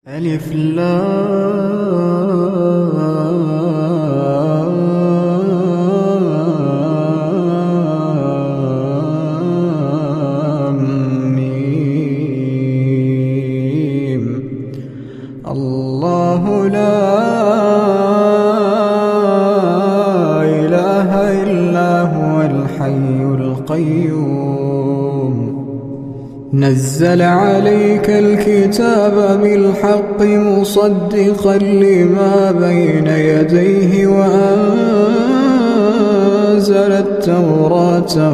ألف لام ميم. الله لا إله إلا هو الحي القيوم. نزل عليك الكتاب بالحق مصدقا لما بين يديه وأنزل التوراة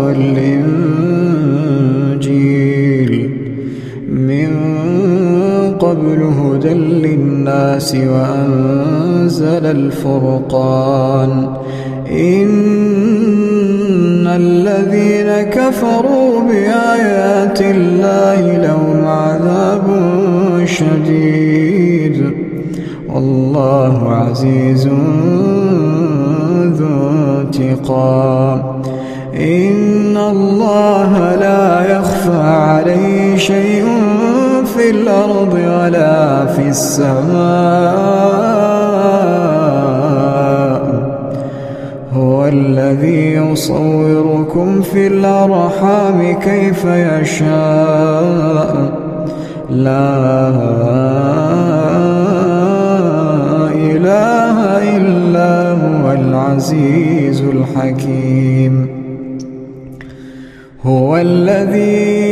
والإنجيل من قبل هدى للناس وأنزل الفرقان. إن الذين كفروا بآيات الله لهم عذاب شديد والله عزيز ذو انتقام. إن الله لا يخفى عليه شيء في الأرض ولا في السماء. هو الذي يصوركم في الأرحام كيف يشاء. لا إله إلا هو العزيز الحكيم. هو الذي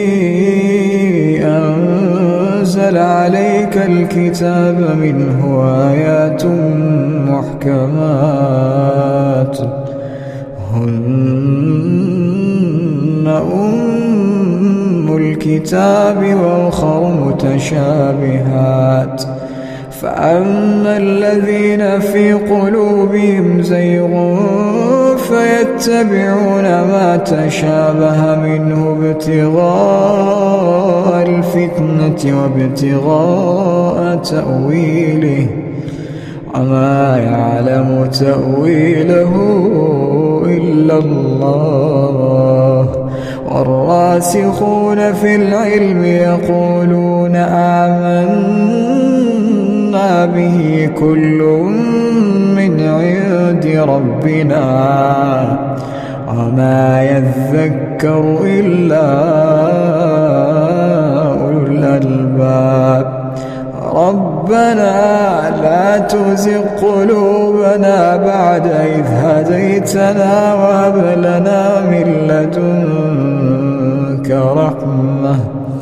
أنزل عليك الكتاب منه آيات محكمات هن أم الكتاب وأخر متشابهات. فأما الذين في قلوبهم زيغ فيتبعون ما تشابه منه ابتغاء الفتنة وابتغاء تأويله وما يعلم تأويله إلا الله. والراسخون في العلم يقولون آمنا به كل من عند ربنا وما يذكر إلا أولو الألباب. ربنا لا تزغ قلوبنا بعد إذ هديتنا وهب لنا من لدنك رحمة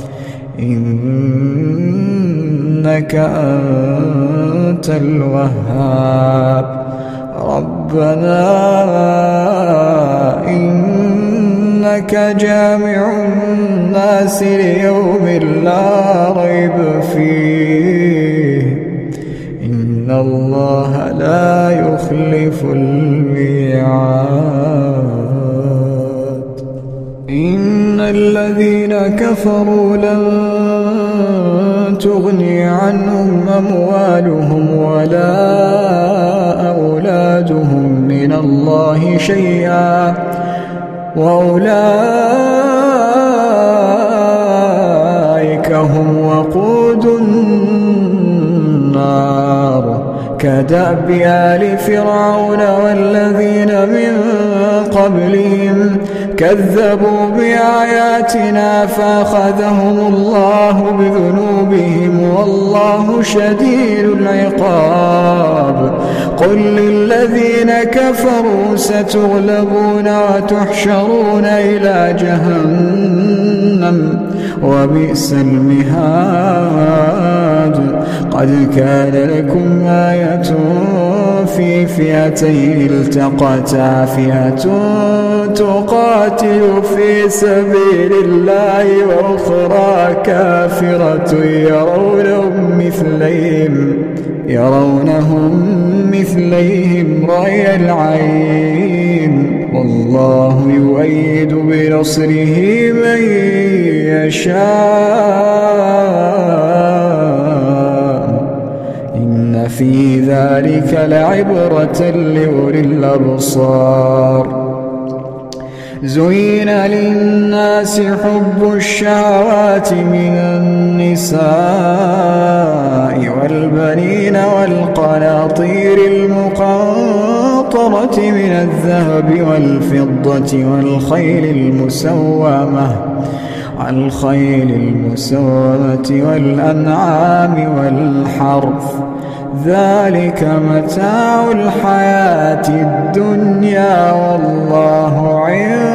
إنك أنت الوهاب. ربنا إنك جامع الناس ليوم لا ريب فيه إن الله لا يخلف الميعاد. إن الذين كفروا لن تغني عنهم أموالهم ولا أولادهم من الله شيئا وأولئك هم وقود النار. كدأب آل فرعون والذين من قبلهم كذبوا بآياتنا فأخذهم الله بذنوبهم والله شديد العقاب. قل للذين كفروا ستغلبون وتحشرون إلى جهنم وبئس المهاد. قد كان لكم آية في فئتين التقتا فئة تقاتل في سبيل الله وأخرى كافرة يرونهم مثليهم رأي العين والله يؤيد بنصره من يشاء. إن في ذلك لعبرة لأولي الأبصار. زين للناس حب الشهوات من النساء والبنين والقناطير المقنطرة من الذهب والفضة والخيل المسومة والأنعام والحرث ذلك متاع الحياة الدنيا والله عنده